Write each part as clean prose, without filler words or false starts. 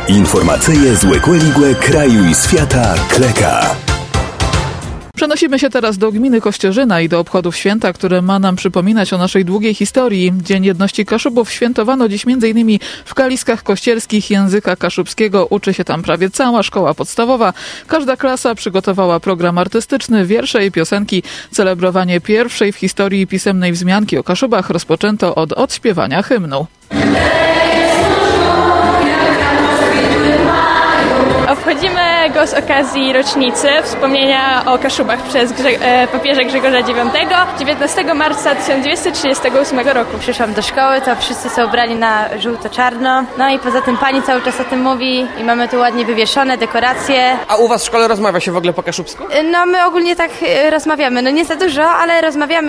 Informacyje z Łekłe kraju i świata Kleka. Przenosimy się teraz do gminy Kościerzyna i do obchodów święta, które ma nam przypominać o naszej długiej historii. Dzień Jedności Kaszubów świętowano dziś m.in. w Kaliskach Kościerskich języka kaszubskiego. Uczy się tam prawie cała szkoła podstawowa. Każda klasa przygotowała program artystyczny, wiersze i piosenki. Celebrowanie pierwszej w historii pisemnej wzmianki o Kaszubach rozpoczęto od odśpiewania hymnu. Obchodzimy go z okazji rocznicy wspomnienia o Kaszubach przez papieża Grzegorza IX 19 marca 1238 roku. Przyszłam do szkoły, to wszyscy są ubrani na żółto-czarno. No i poza tym pani cały czas o tym mówi i mamy tu ładnie wywieszone dekoracje. A u was w szkole rozmawia się w ogóle po kaszubsku? No my ogólnie tak rozmawiamy. No nie za dużo, ale rozmawiamy.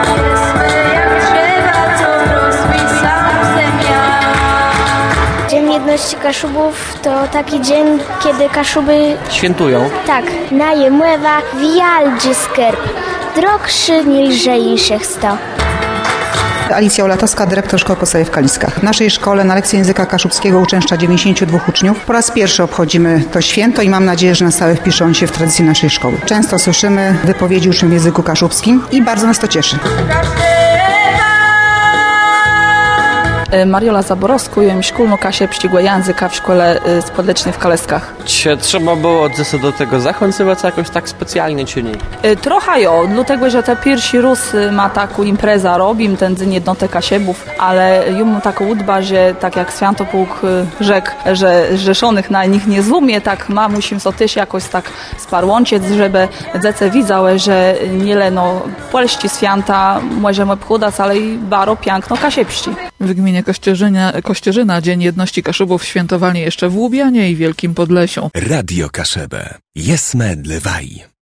Dzień Jedności Kaszubów to taki dzień, kiedy Kaszuby Świętują. tak na Jemłewa wialczy skerb, drogszy niżej 100. Alicja Olatowska, dyrektor Szkoły Podstawowej w Kaliskach. W naszej szkole na lekcji języka kaszubskiego uczęszcza 92 uczniów. Po raz pierwszy obchodzimy to święto i mam nadzieję, że na stałe wpiszą się w tradycję naszej szkoły. Często słyszymy wypowiedzi uczniów w języku kaszubskim i bardzo nas to cieszy. Mariola Zaborowska, jem szkolną kasię przyszłego języka w szkole społecznej w Kaleskach. Czy trzeba było do tego zachęcić jakoś tak specjalnie, czy nie? Trochę jo, dlatego, że te pierwszy raz ma taką imprezę robim, ten dzień jednoty kasiebów, ale jemu taką udba, że tak jak Świętopłuk rzekł, że rzeszonych na nich nie złumie, tak musimy to też jakoś tak sparłąciec, żeby dzieci widziały, że nie leno polści święta możemy obchodzić, ale i baro piękno kasiebści. W gminie Kościerzyna Dzień Jedności Kaszubów świętowali jeszcze w Łubianie i Wielkim Podlesiu. Radio Kaszebę. Jesme dlewaj.